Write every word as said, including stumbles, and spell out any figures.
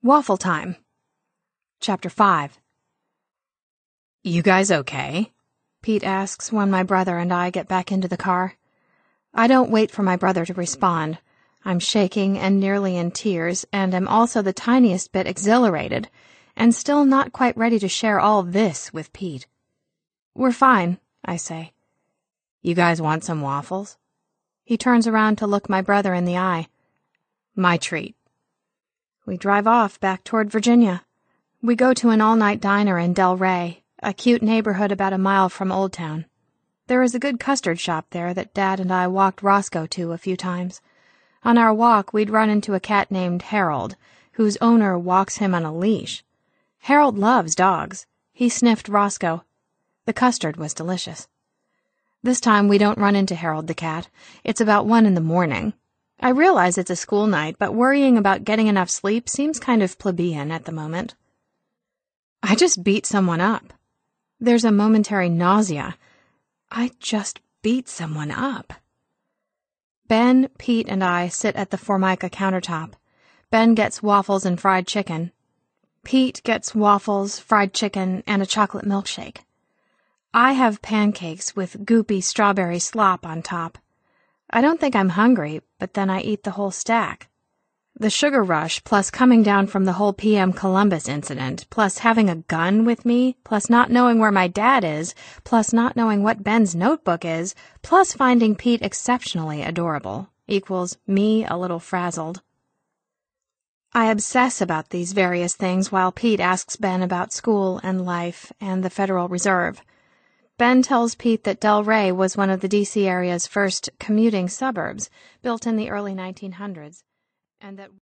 Waffle time. Chapter five. "You guys okay?" Pete asks when my brother and I get back into the car. I don't wait for my brother to respond. I'm shaking and nearly in tears, and am also the tiniest bit exhilarated, and still not quite ready to share all this with Pete. "We're fine," I say. "You guys want some waffles?" He turns around to look my brother in the eye. "My treat." We drive off back toward Virginia. We go to an all-night diner in Del Rey, a cute neighborhood about a mile from Old Town. There is a good custard shop there that Dad and I walked Roscoe to a few times. On our walk, we'd run into a cat named Harold, whose owner walks him on a leash. Harold loves dogs. He sniffed Roscoe. The custard was delicious. This time we don't run into Harold the cat. It's about one in the morning. I realize it's a school night, but worrying about getting enough sleep seems kind of plebeian at the moment. I just beat someone up. There's a momentary nausea. I just beat someone up. Ben, Pete, and I sit at the Formica countertop. Ben gets waffles and fried chicken. Pete gets waffles, fried chicken, and a chocolate milkshake. I have pancakes with goopy strawberry slop on top. I don't think I'm hungry, but then I eat the whole stack. The sugar rush, plus coming down from the whole P M Columbus incident, plus having a gun with me, plus not knowing where my dad is, plus not knowing what Ben's notebook is, plus finding Pete exceptionally adorable, equals me a little frazzled. I obsess about these various things while Pete asks Ben about school and life and the Federal Reserve. Ben tells Pete that Del Rey was one of the D C area's first commuting suburbs, built in the early nineteen hundreds, and that